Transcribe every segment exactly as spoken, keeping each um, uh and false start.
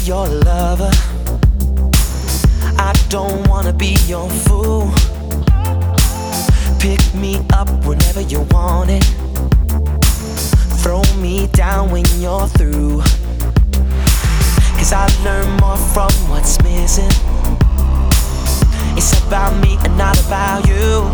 your lover. I don't wanna be your fool. Pick me up whenever you want it. Throw me down when you're through. Cause I learn more from what's missing. It's about me and not about you.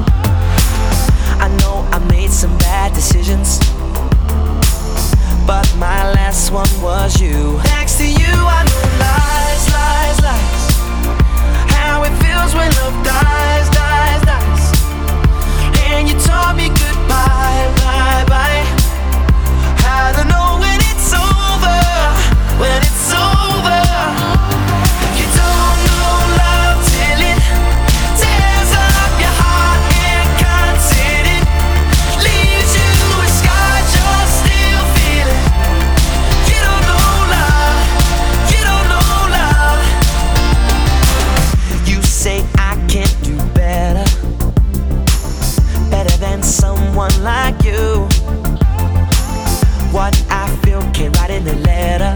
I know I made some bad decisions, but my last one was you. Next to you I know lies, lies, lies. How it feels when love dies, dies, dies. And you taught me goodbye, bye, bye. How to know when it's over, when it's over. You don't know love till it tears up your heart and cuts it. Leaves you a scar, you're still feeling. You don't know love, you don't know love. You say I can't do better, better than someone like you. What I feel can't write in a letter,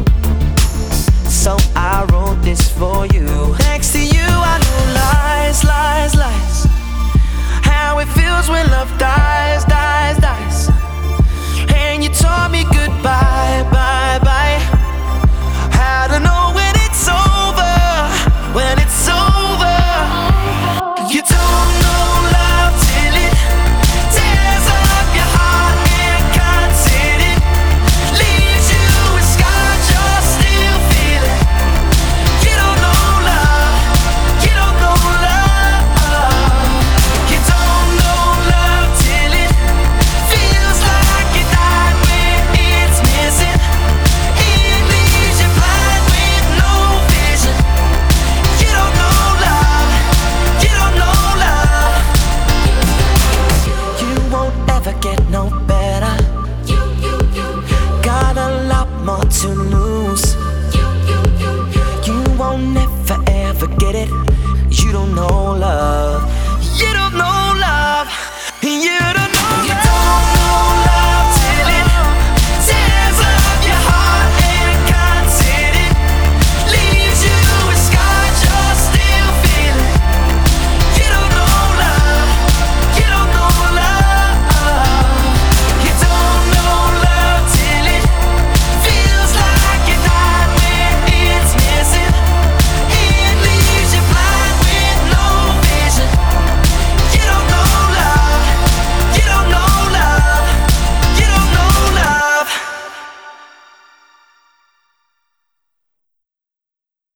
so I wrote this for you. Next to you I know lies, lies, lies. How it feels when love dies, dies, dies. And you taught me goodbye, bye, bye. How to know when it's over, when it's over. You don't know love till it tears up your heart and cuts it. Leaves you a scar, you're still feeling. You don't know love, you don't know love. You don't know love till it feels like you died when it's missing. It leaves you blind with no vision. You don't know love, you don't know love. You won't ever get no better. Got a lot more to lose. You won't never ever get it. You don't know love.